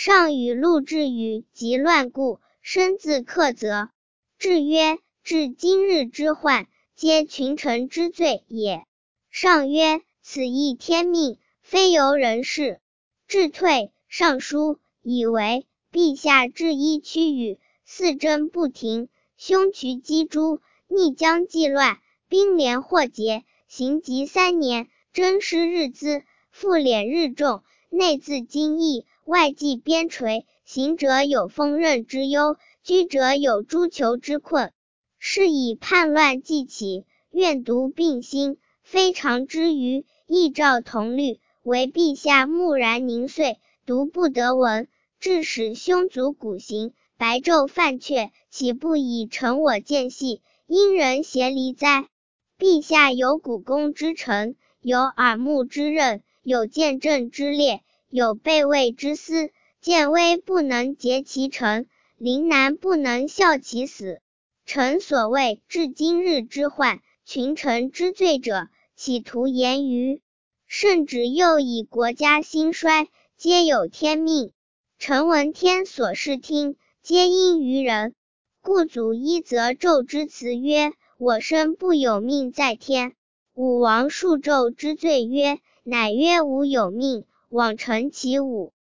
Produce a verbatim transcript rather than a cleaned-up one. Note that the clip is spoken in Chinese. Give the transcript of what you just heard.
上与陆至语及乱故，生自克责。至曰：至今日之患，皆群臣之罪也。上曰：此亦天命，非由人事。至退，上书以为陛下治医趋宇，四征不停，凶渠击诸，逆疆济乱，兵连祸结，行疾三年，征师日滋，赋敛日重，内自惊异，外济边陲，行者有锋刃之忧，居者有诸囚之困。是以叛乱既起，怨毒并兴，非常之余，亦照同律，惟陛下木然凝遂，独不得闻，致使凶卒鼓行，白昼犯阙，岂不以成我见隙，因人邪离哉？陛下有股肱之臣，有耳目之刃，有见证之列，有备位之司，见危不能竭其成，临难不能效其死。臣所谓至今日之患，群臣之罪者，岂徒言于？圣旨又以国家兴衰，皆有天命。臣闻天所视听，皆因于人。故祖一则纣之辞曰：我生不有命在天。武王述纣之罪曰：乃曰吾有命，罔成其武。